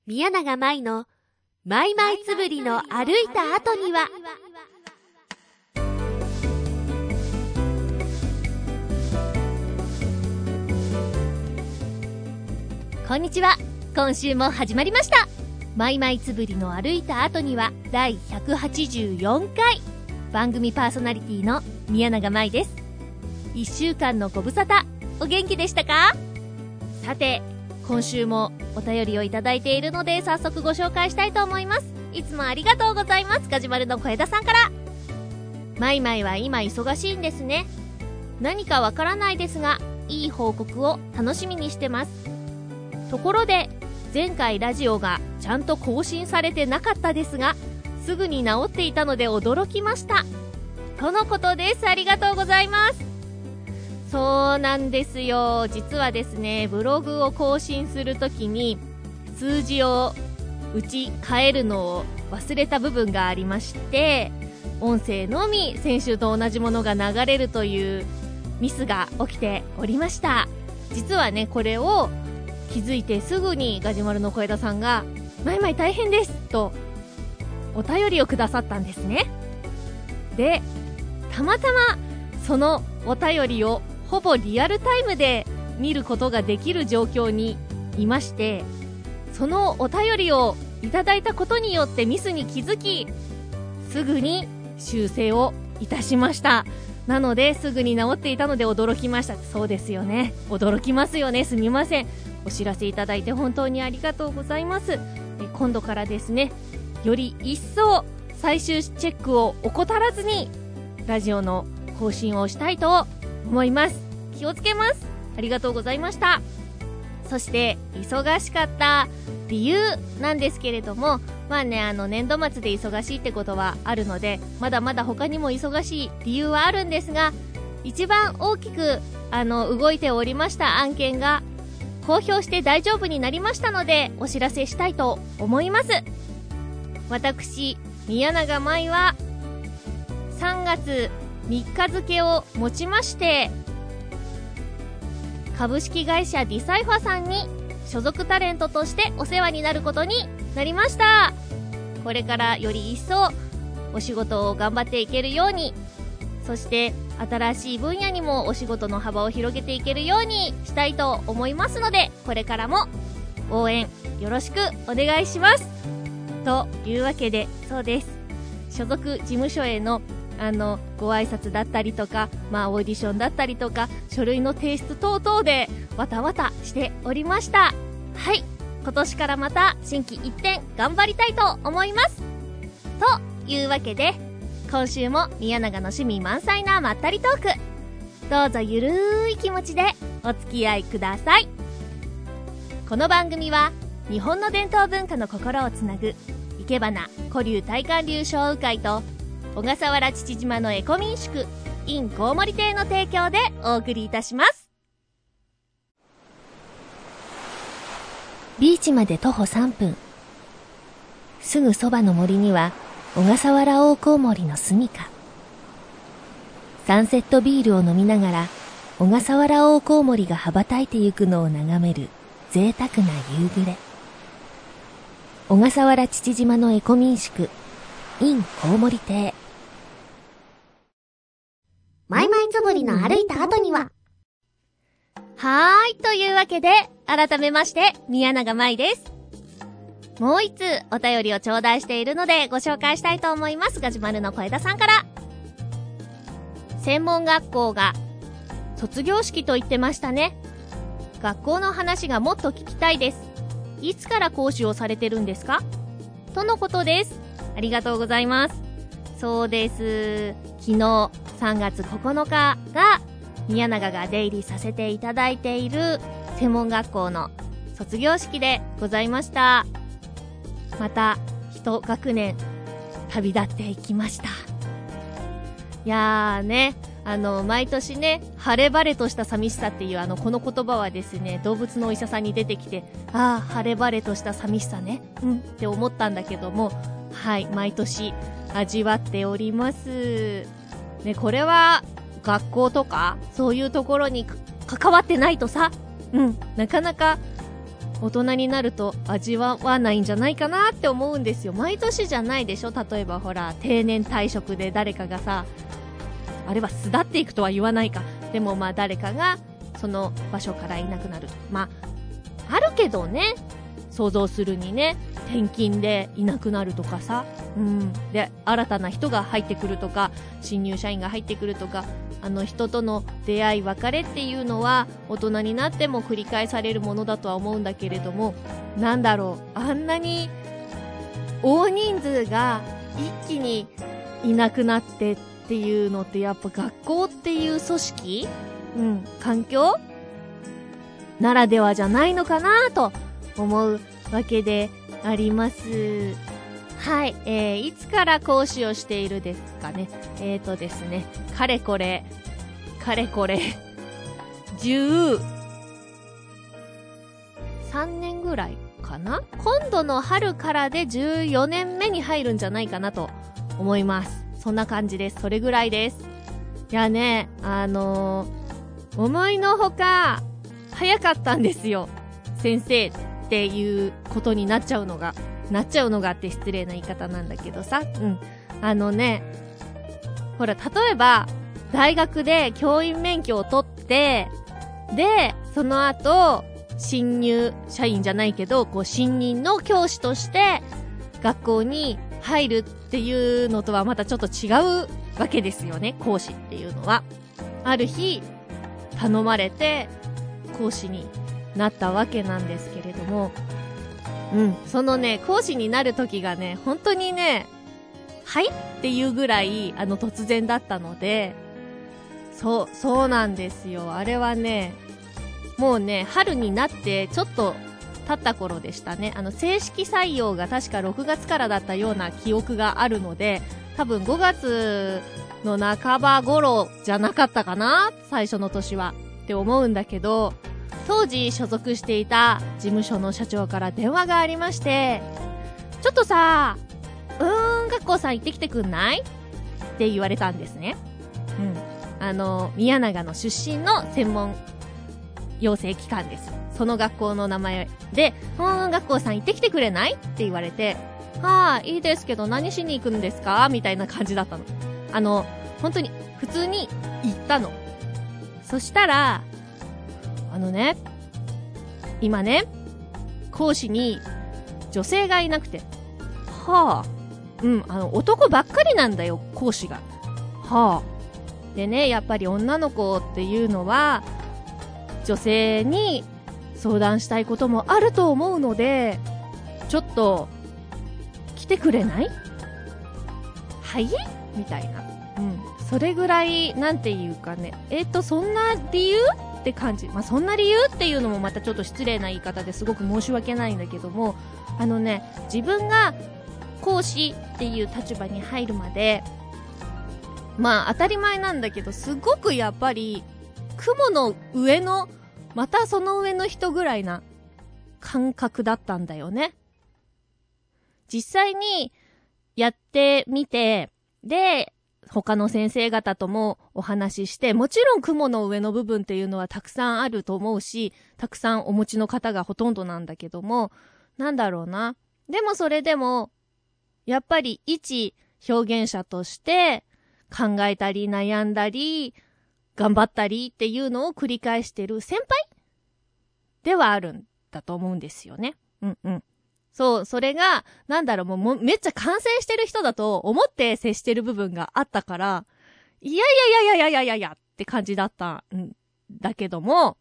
宮永舞のマイマイつぶりの歩いた後には。こんにちは。今週も始まりました。マイマイつぶりの歩いた後には第184回。番組パーソナリティの宮永舞です。1週間のご無沙汰、お元気でしたか？さて、今週もお便りをいただいているので早速ご紹介したいと思います。いつもありがとうございます。ガジュマルの小枝さんから。マイマイは今忙しいんですね。何かわからないですが、いい報告を楽しみにしてます。ところで、前回ラジオがちゃんと更新されてなかったですが、すぐに治っていたので驚きました。とのことです。ありがとうございます。そうなんですよ。実はですね、ブログを更新するときに数字を打ち替えるのを忘れた部分がありまして、音声のみ先週と同じものが流れるというミスが起きておりました。実はね、これを気づいてすぐにガジュマルの小枝さんがマイマイ大変ですとお便りをくださったんですね。で、たまたまそのお便りをほぼリアルタイムで見ることができる状況にいまして、そのお便りをいただいたことによってミスに気づき、すぐに修正をいたしました。なのですぐに治っていたので驚きました。そうですよね、驚きますよね。すみません。お知らせいただいて本当にありがとうございます。今度からですね、より一層最終チェックを怠らずにラジオの更新をしたいと思います。気をつけます。ありがとうございました。そして忙しかった理由なんですけれども、まあね、年度末で忙しいってことはあるので、まだまだ他にも忙しい理由はあるんですが、一番大きく動いておりました案件が公表して大丈夫になりましたので、お知らせしたいと思います。私、宮永舞は3月3日付をもちまして株式会社ディサイファさんに所属タレントとしてお世話になることになりました。これからより一層お仕事を頑張っていけるように、そして新しい分野にもお仕事の幅を広げていけるようにしたいと思いますので、これからも応援よろしくお願いします。というわけで、そうです、所属事務所へのご挨拶だったりとか、オーディションだったりとか、書類の提出等々でわたわたしておりました。はい、今年からまた心機一転頑張りたいと思います。というわけで、今週も宮永の趣味満載なまったりトーク、どうぞゆるい気持ちでお付き合いください。この番組は日本の伝統文化の心をつなぐいけばな古流大観流商雨会と小笠原父島のエコ民宿 in コウモリ亭の提供でお送りいたします。ビーチまで徒歩3分、すぐそばの森には小笠原大コウモリの住処。サンセットビールを飲みながら小笠原大コウモリが羽ばたいてゆくのを眺める贅沢な夕暮れ。小笠原父島のエコ民宿 in コウモリ亭。マイマイつぶりの歩いた後には。はーい、というわけで改めまして宮永舞です。もう一つお便りを頂戴しているのでご紹介したいと思います。ガジュマルの小枝さんから。専門学校が卒業式と言ってましたね。学校の話がもっと聞きたいです。いつから講師をされてるんですか？とのことです。ありがとうございます。そうです。昨日3月9日が宮永が出入りさせていただいている専門学校の卒業式でございました。また一学年旅立っていきました。いやーね、毎年ね、晴れ晴れとした寂しさっていうこの言葉はですね、動物のお医者さんに出てきて、晴れ晴れとした寂しさね、って思ったんだけども、はい、毎年味わっておりますね。これは学校とかそういうところに関わってないとさ、なかなか大人になると味わわないんじゃないかなって思うんですよ。毎年じゃないでしょ。例えばほら、定年退職で誰かがさ、あれは巣立っていくとは言わないか。でもまあ誰かがその場所からいなくなると。まあ、あるけどね。想像するにね、転勤でいなくなるとかさ。で、新たな人が入ってくるとか、新入社員が入ってくるとか、人との出会い別れっていうのは大人になっても繰り返されるものだとは思うんだけれども、なんだろう、あんなに大人数が一気にいなくなってっていうのってやっぱ学校っていう組織、環境ならではじゃないのかなと思うわけであります。はい、いつから講師をしているですかね。ですね、かれこれ13年ぐらいかな。今度の春からで14年目に入るんじゃないかなと思います。そんな感じです。それぐらいです。いやね、思いのほか早かったんですよ。先生っていうことになっちゃうのがって失礼な言い方なんだけどさ。ほら、例えば大学で教員免許を取って、でその後新入社員じゃないけど新任の教師として学校に入るっていうのとはまたちょっと違うわけですよね。講師っていうのはある日頼まれて講師になったわけなんですけれども、そのね、講師になる時がね、本当にね、はいっていうぐらい突然だったので、そうなんですよ。あれはね、もうね、春になってちょっと経った頃でしたね。正式採用が確か6月からだったような記憶があるので、多分5月の半ば頃じゃなかったかな、最初の年はって思うんだけど、当時所属していた事務所の社長から電話がありまして、ちょっとさ、学校さん行ってきてくんないって言われたんですね。宮永の出身の専門養成機関です。その学校の名前で、学校さん行ってきてくれないって言われて、いいですけど何しに行くんですかみたいな感じだったの。本当に普通に行ったの。そしたら、今ね、講師に女性がいなくて、男ばっかりなんだよ、講師が。でね、やっぱり女の子っていうのは女性に相談したいこともあると思うので、ちょっと来てくれない？はいみたいな。それぐらい、なんていうかね、そんな理由って感じ。そんな理由っていうのもまたちょっと失礼な言い方ですごく申し訳ないんだけども、自分が講師っていう立場に入るまで、当たり前なんだけど、すごくやっぱり雲の上の、またその上の人ぐらいな感覚だったんだよね。実際にやってみて、で他の先生方ともお話しして、もちろん雲の上の部分っていうのはたくさんあると思うし、たくさんお持ちの方がほとんどなんだけども、なんだろうな。でもそれでもやっぱり一表現者として考えたり悩んだり頑張ったりっていうのを繰り返してる先輩ではあるんだと思うんですよね。そう、それがもうめっちゃ完成してる人だと思って接してる部分があったから、いやって感じだったんだけども、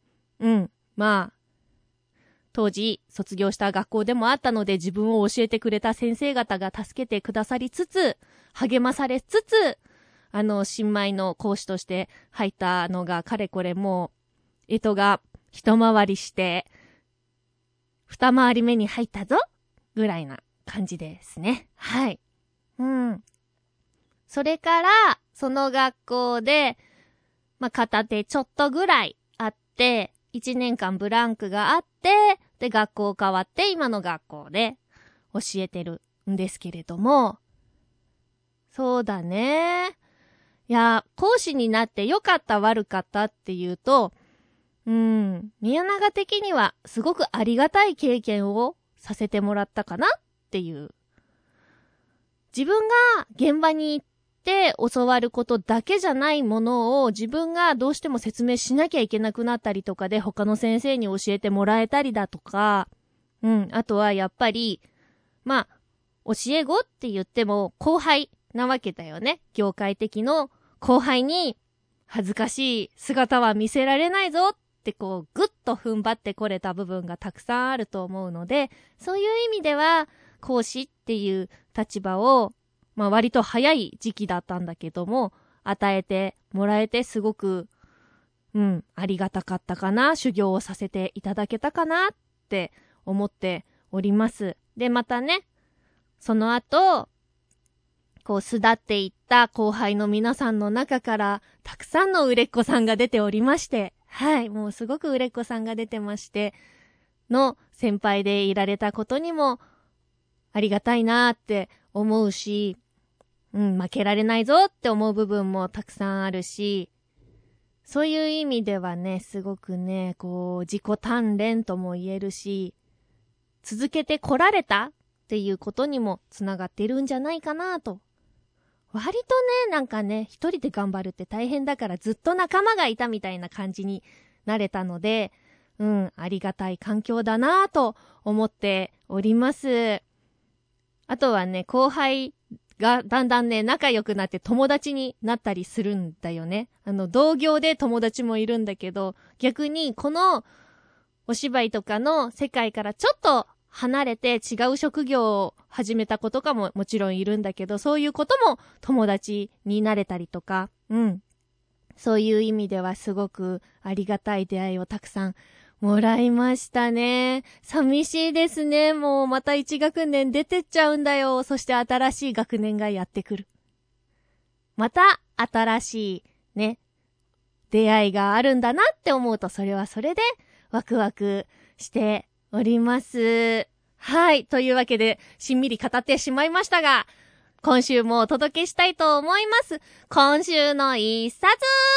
当時卒業した学校でもあったので、自分を教えてくれた先生方が助けてくださりつつ、励まされつつ、新米の講師として入ったのがかれこれもう、が一回りして、二回り目に入ったぞぐらいな感じですね。はい。それから、その学校で、片手ちょっとぐらいあって、1年間ブランクがあって、で、学校変わって今の学校で教えてるんですけれども、そうだね。いや、講師になって良かった悪かったっていうと、 宮永的にはすごくありがたい経験をさせてもらったかなっていう。自分が現場に行って教わることだけじゃないものを自分がどうしても説明しなきゃいけなくなったりとかで他の先生に教えてもらえたりだとか、あとはやっぱり、教え子って言っても後輩なわけだよね。業界的の後輩に恥ずかしい姿は見せられないぞってこうぐっと踏ん張ってこれた部分がたくさんあると思うので、そういう意味では講師っていう立場を割と早い時期だったんだけども与えてもらえてすごくありがたかったかな、修行をさせていただけたかなって思っております。でまたね、その後こう巣立っていった後輩の皆さんの中からたくさんの売れっ子さんが出ておりまして、もうすごく売れっ子さんが出てましての先輩でいられたことにもありがたいなって思うし、負けられないぞって思う部分もたくさんあるし、そういう意味ではね、すごくね、こう自己鍛錬とも言えるし、続けてこられたっていうことにもつながっているんじゃないかなと。割とね、一人で頑張るって大変だからずっと仲間がいたみたいな感じになれたので、ありがたい環境だなと思っております。あとはね、後輩がだんだんね、仲良くなって友達になったりするんだよね。同業で友達もいるんだけど、逆にこのお芝居とかの世界からちょっと離れて違う職業を始めた子とかももちろんいるんだけど、そういうことも友達になれたりとか、そういう意味ではすごくありがたい出会いをたくさんもらいましたね。寂しいですね。もうまた1学年出てっちゃうんだよ。そして新しい学年がやってくる。また新しいね、出会いがあるんだなって思うと、それはそれでワクワクしております。はい。というわけで、しんみり語ってしまいましたが、今週もお届けしたいと思います。今週の一冊、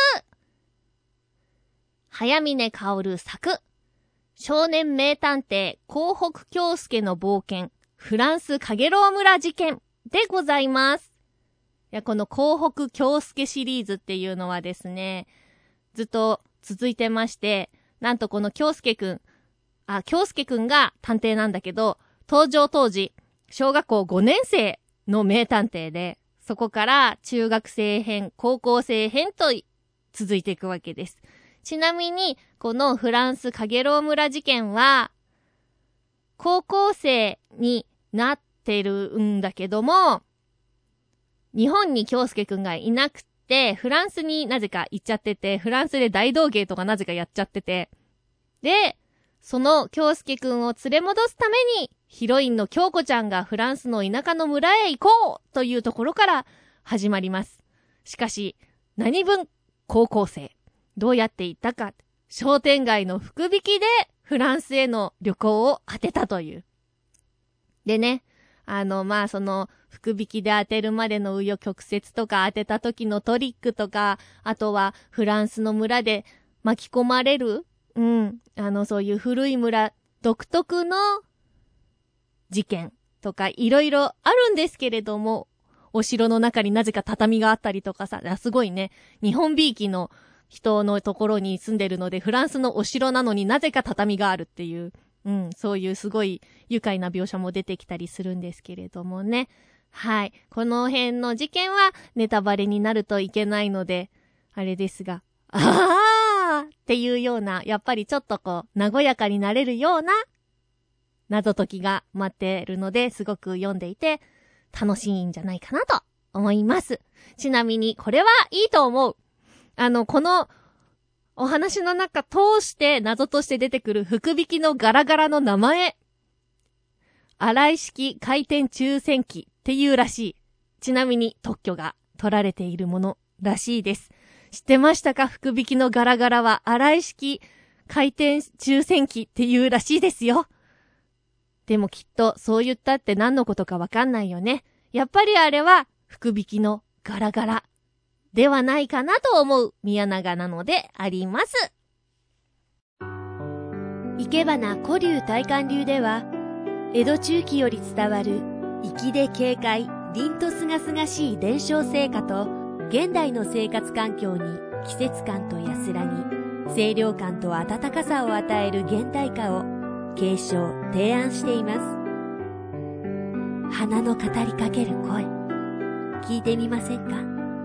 早峰薫作、少年名探偵幸北京介の冒険、フランスカゲロウ村事件でございます。この幸北京介シリーズっていうのはですね、ずっと続いてまして、なんとこの京介くんが探偵なんだけど、登場当時小学校5年生の名探偵で、そこから中学生編、高校生編と続いていくわけです。ちなみにこのフランスカゲロウ村事件は高校生になってるんだけども、日本に京介くんがいなくてフランスになぜか行っちゃってて、フランスで大道芸とかなぜかやっちゃってて、でその京介くんを連れ戻すためにヒロインの京子ちゃんがフランスの田舎の村へ行こうというところから始まります。しかし何分高校生、どうやって行ったか、商店街の福引きでフランスへの旅行を当てたという。でね、その福引きで当てるまでの紆余曲折とか当てた時のトリックとか、あとはフランスの村で巻き込まれる、そういう古い村独特の事件とかいろいろあるんですけれども、お城の中になぜか畳があったりとかさ、すごいね、日本びいきの人のところに住んでるので、フランスのお城なのになぜか畳があるっていう、そういうすごい愉快な描写も出てきたりするんですけれどもね。はい。この辺の事件はネタバレになるといけないので、あれですが、っていうような、やっぱりちょっとこう、和やかになれるような謎解きが待ってるので、すごく読んでいて楽しいんじゃないかなと思います。ちなみにこれはいいと思う。このお話の中通して謎として出てくる福引きのガラガラの名前、荒井式回転抽選機っていうらしい。ちなみに特許が取られているものらしいです。知ってましたか？福引きのガラガラは荒井式回転抽選機っていうらしいですよ。でもきっとそう言ったって何のことかわかんないよね。やっぱりあれは福引きのガラガラではないかなと思う宮永なのであります。 生け花古流大観流では、江戸中期より伝わる粋で軽快、凛とすがすがしい伝承成果と、現代の生活環境に季節感と安らぎ、清涼感と温かさを与える現代化を継承・提案しています。花の語りかける声、聞いてみませんか？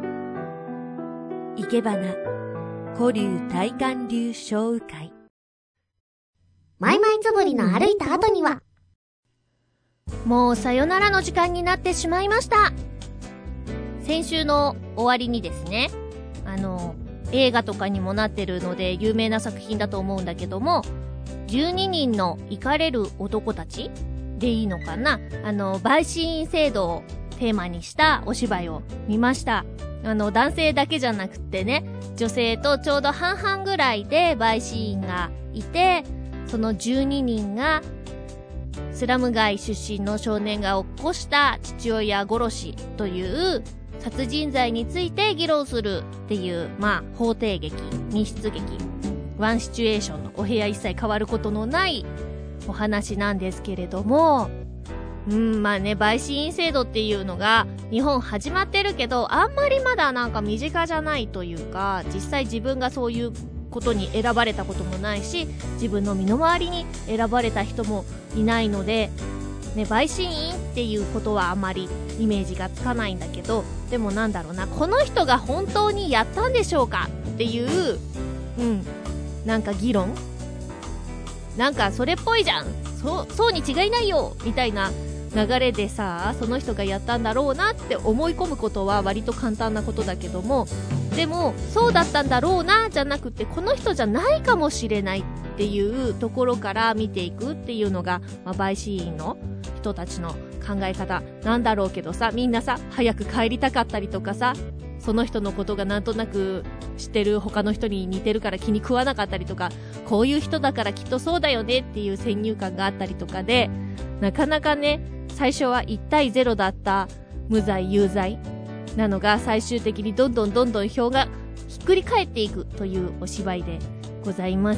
生け花古流大観流小雨会。 マイマイつぶりの歩いた後には、 もうさよならの時間になってしまいました。先週の終わりにですね、映画とかにもなってるので有名な作品だと思うんだけども、12人のイカれる男たちでいいのかな、陪審員制度をテーマにしたお芝居を見ました。男性だけじゃなくってね、女性とちょうど半々ぐらいで陪審員がいて、その12人がスラム街出身の少年が起こした父親殺しという殺人罪について議論するっていう、法廷劇、密室劇、ワンシチュエーションのお部屋一切変わることのないお話なんですけれども、陪審員制度っていうのが日本始まってるけど、あんまりまだなんか身近じゃないというか、実際自分がそういうことに選ばれたこともないし、自分の身の回りに選ばれた人もいないので、陪審員っていうことはあまりイメージがつかないんだけど、でもなんだろうな、この人が本当にやったんでしょうかっていう、なんか議論、なんかそれっぽいじゃん、そうに違いないよみたいな流れでさ、その人がやったんだろうなって思い込むことは割と簡単なことだけども、でもそうだったんだろうなじゃなくて、この人じゃないかもしれないっていうところから見ていくっていうのが、陪審員の人たちの考え方なんだろうけどさ、みんなさ早く帰りたかったりとかさ、その人のことがなんとなく知ってる他の人に似てるから気に食わなかったりとか、こういう人だからきっとそうだよねっていう先入観があったりとかで、なかなかね、最初は1対0だった無罪有罪なのが、最終的にどんどん票がひっくり返っていくというお芝居でございます。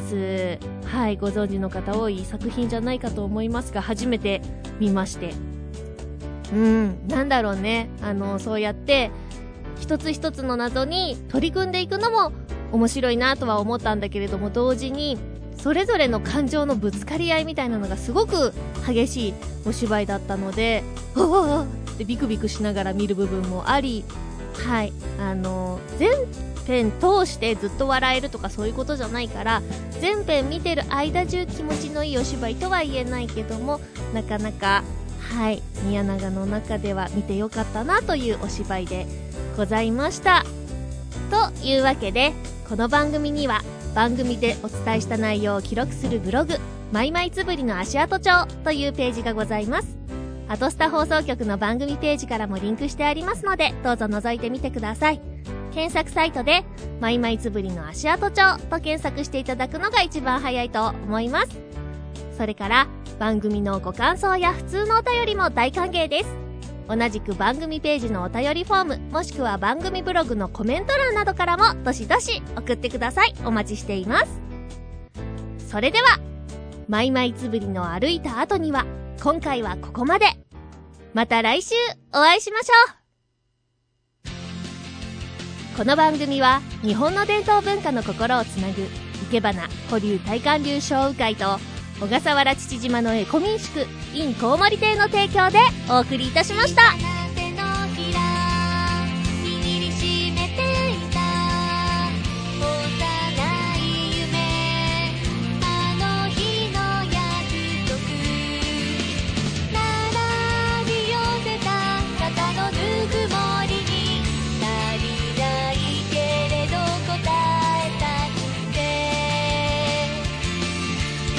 はい、ご存知の方多い作品じゃないかと思いますが、初めて見まして、なんだろうね、そうやって一つ一つの謎に取り組んでいくのも面白いなとは思ったんだけれども、同時にそれぞれの感情のぶつかり合いみたいなのがすごく激しいお芝居だったので、ってビクビクしながら見る部分もあり、はい、全編通してずっと笑えるとかそういうことじゃないから、全編見てる間中気持ちのいいお芝居とは言えないけども、なかなか、はい、宮永の中では見てよかったなというお芝居でございました。というわけで、この番組には番組でお伝えした内容を記録するブログ、マイマイつぶりの足跡帳というページがございます。アトスタ放送局の番組ページからもリンクしてありますので、どうぞ覗いてみてください。検索サイトでマイマイつぶりの足跡帳と検索していただくのが一番早いと思います。それから番組のご感想や普通のお便りも大歓迎です。同じく番組ページのお便りフォーム、もしくは番組ブログのコメント欄などからもどしどし送ってください。お待ちしています。それでは、マイマイつぶりの歩いた後には、今回はここまで。また来週お会いしましょう。この番組は日本の伝統文化の心をつなぐ生け花古流大観流小雨会と小笠原父島のエコ民宿 in コウモリ亭の提供でお送りいたしました。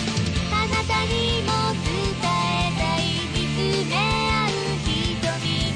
あなたにも伝えたい見つめ合う瞳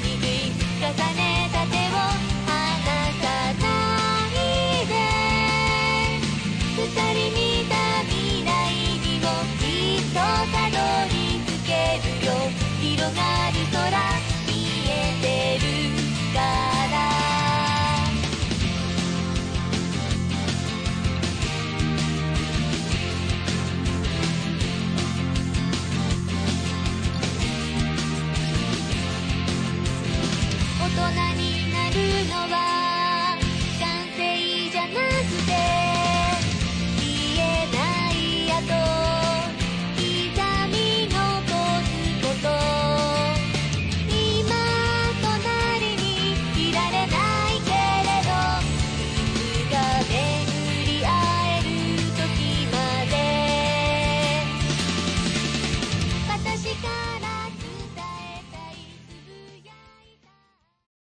になるのは